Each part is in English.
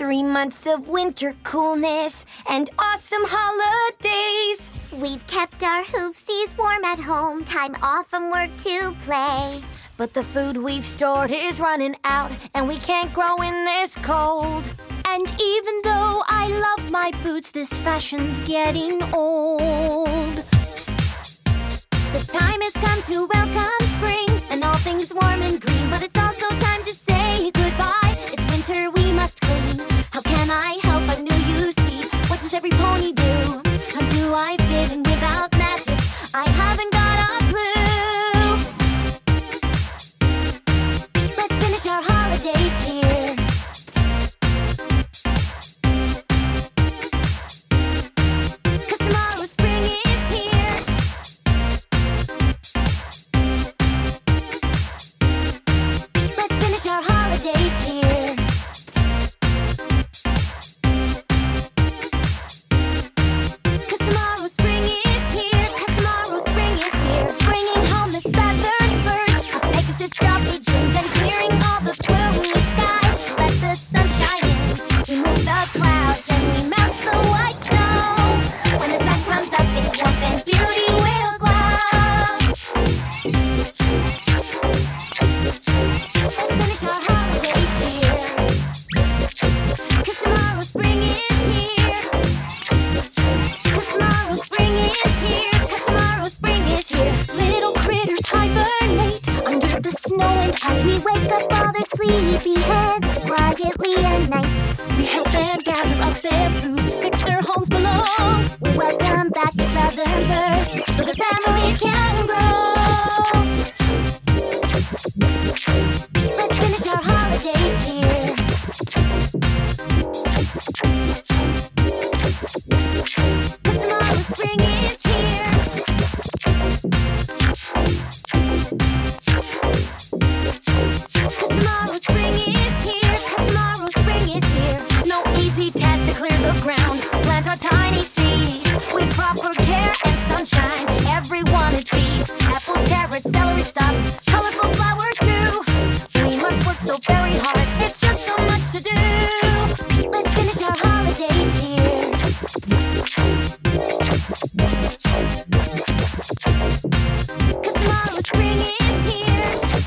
3 months of winter coolness and awesome holidays. We've kept our hoofsies warm at home, time off from work to play. But the food we've stored is running out, and we can't grow in this cold. And even though I love my boots, this fashion's getting old. The time has come to welcome spring, and all things warm and green. But it's also time to say goodbye. It's winter, we must clean. How can I help but new you see? What does every pony do? How do I fit in without magic? I haven't got a clue. Let's finish our holiday cheer. 'Cause tomorrow spring is here. Let's finish our holiday cheer. 'Cause tomorrow spring is here. 'Cause tomorrow spring is here. Bringing home the southern birds, Pegasus, Joffrey, James, and clearing all the swirly skies. Let the sun shine in. We move the clouds and we melt the white snow. When the sun comes up, it's warmth and beauty will glow. Let's finish our holiday cheer. 'Cause tomorrow spring is here. 'Cause tomorrow spring is here. 'Cause tomorrow spring is here. Little critters hibernate under the snow and ice. We wake up all their sleepy heads quietly and nice. We help them gather up their food, fix their homes below. We welcome back the southern birds so the families can grow. Let's finish our holiday cheer. 'Cause tomorrow spring is here. 'Cause tomorrow spring is here. 'Cause tomorrow spring is here. No easy task to clear the ground, plant our tiny seeds. With proper care and sunshine, everyone is feast. Apples, carrots, celery stalks, colorful flowers too. We must work so very hard, there's just so much to do. Let's finish our holiday cheer. 'Cause tomorrow spring is here.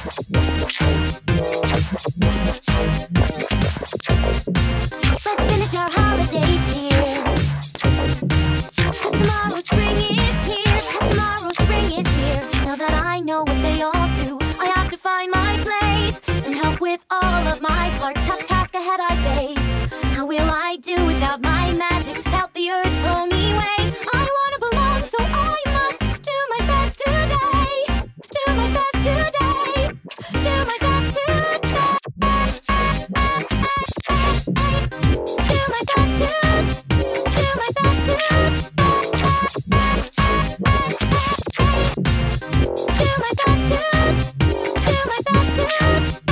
Let's finish our holiday cheer. 'Cause tomorrow spring is here. 'Cause tomorrow spring is here. Now that I know what they all do, I have to find my place and help with all of my part. Tough task ahead I face. How will I do without my magic? Help the earth pony way. I wanna belong, so I must do my best today. Do my best today. Do my best today. Do my best today. Do my best today. Do my best to